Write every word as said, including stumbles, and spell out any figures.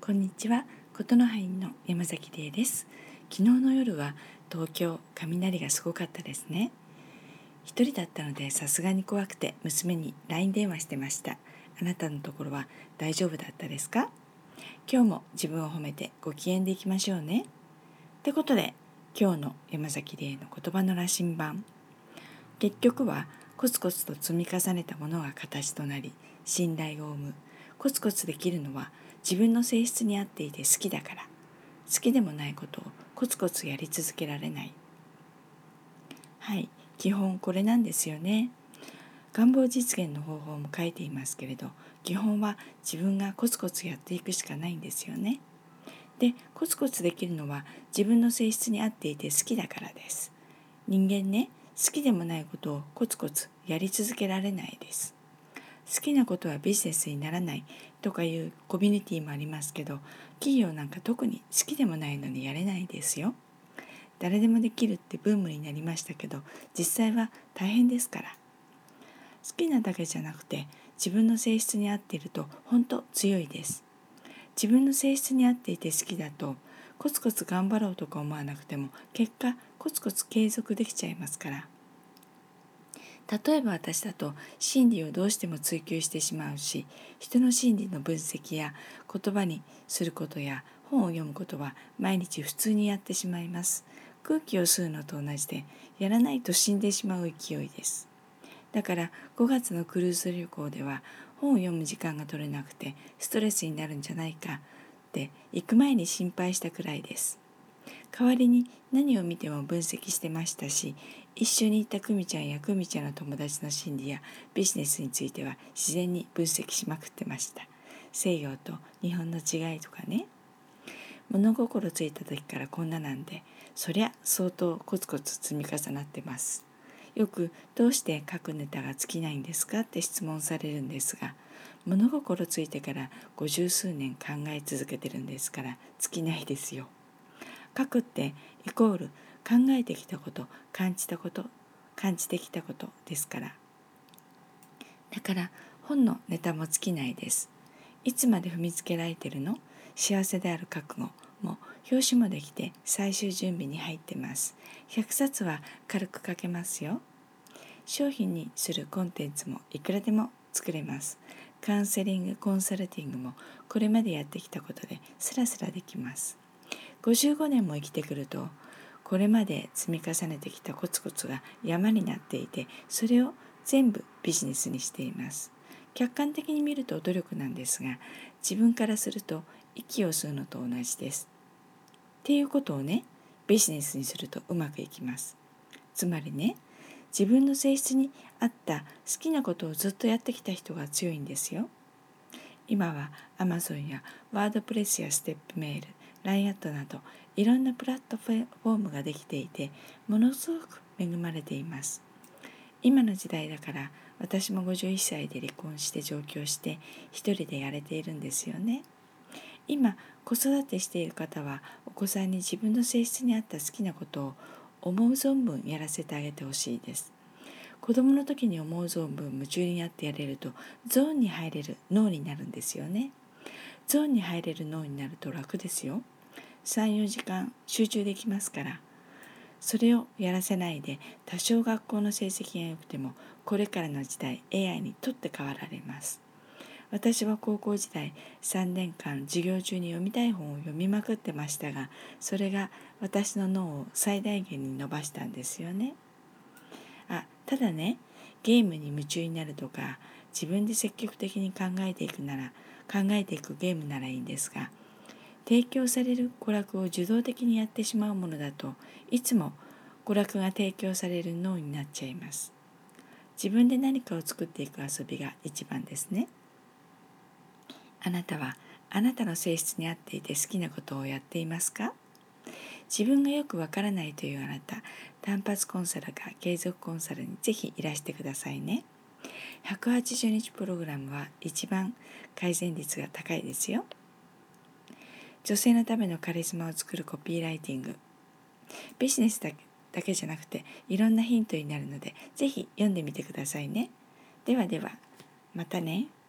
こんにちは。ことの葉院の山崎玲です。昨日の夜は東京雷がすごかったですね。一人だったのでさすがに怖くて娘に ライン 電話してました。あなたのところは大丈夫だったですか？今日も自分を褒めてご機嫌でいきましょうね。ってことで今日の山崎玲の言葉の羅針盤。結局はコツコツと積み重ねたものが形となり信頼を生む。コツコツできるのは自分の性質に合っていて好きだから。好きでもないことをコツコツやり続けられない。はい、基本これなんですよね。願望実現の方法も書いていますけれど、基本は自分がコツコツやっていくしかないんですよね。で、コツコツできるのは自分の性質に合っていて好きだからです。人間ね、好きでもないことをコツコツやり続けられないです。好きなことはビジネスにならないとかいうコミュニティもありますけど、企業なんか特に好きでもないのにやれないですよ。誰でもできるってブームになりましたけど、実際は大変ですから。好きなだけじゃなくて自分の性質に合っていると本当強いです。自分の性質に合っていて好きだとコツコツ頑張ろうとか思わなくても結果コツコツ継続できちゃいますから。例えば私だと心理をどうしても追求してしまうし、人の心理の分析や言葉にすることや本を読むことは毎日普通にやってしまいます。空気を吸うのと同じで、やらないと死んでしまう勢いです。だからごがつのクルーズ旅行では本を読む時間が取れなくてストレスになるんじゃないかって行く前に心配したくらいです。代わりに何を見ても分析してましたし、一緒に行った久美ちゃんや久美ちゃんの友達の心理やビジネスについては自然に分析しまくってました。西洋と日本の違いとかね。物心ついた時からこんななんで、そりゃ相当コツコツ積み重なってます。よくどうして書くネタが尽きないんですかって質問されるんですが、物心ついてから五十数年考え続けてるんですから尽きないですよ。書くってイコール考えてきたこと、感じたこと、感じてきたことですから。だから本のネタも尽きないです。いつまで踏みつけられてるの？幸せである覚悟も表紙もできて最終準備に入ってます。ひゃくさつは軽く書けますよ。商品にするコンテンツもいくらでも作れます。カウンセリング、コンサルティングもこれまでやってきたことでスラスラできます。ごじゅうごねんも生きてくると、これまで積み重ねてきたコツコツが山になっていて、それを全部ビジネスにしています。客観的に見ると努力なんですが、自分からすると息を吸うのと同じです。っていうことをね、ビジネスにするとうまくいきます。つまりね、自分の性質に合った好きなことをずっとやってきた人が強いんですよ。今は アマゾン やワードプレスやステップメール、ライン アットなどいろんなプラットフォームができていて、ものすごく恵まれています。今の時代だから私もごじゅういっさいで離婚して上京して一人でやれているんですよね。今子育てしている方はお子さんに自分の性質に合った好きなことを思う存分やらせてあげてほしいです。子供の時に思う存分夢中になってやれるとゾーンに入れる脳になるんですよね。ゾーンに入れる脳になると楽ですよ。さん、よじかん集中できますから。それをやらせないで、多少学校の成績が良くてもこれからの時代 エーアイ に取って代わられます。私は高校時代さんねんかん授業中に読みたい本を読みまくってましたが、それが私の脳を最大限に伸ばしたんですよね。あ、ただね、ゲームに夢中になるとか自分で積極的に考えていくなら考えていくゲームならいいんですが、提供される娯楽を受動的にやってしまうものだといつも娯楽が提供される脳になっちゃいます。自分で何かを作っていく遊びが一番ですね。あなたはあなたの性質に合っていて好きなことをやっていますか？自分がよくわからないというあなた、単発コンサルか継続コンサルにぜひいらしてくださいね。ひゃくはちじゅうにちプログラムは一番改善率が高いですよ。女性のためのカリスマを作るコピーライティング、ビジネスだけだけじゃなくていろんなヒントになるのでぜひ読んでみてくださいね。ではでは、またね。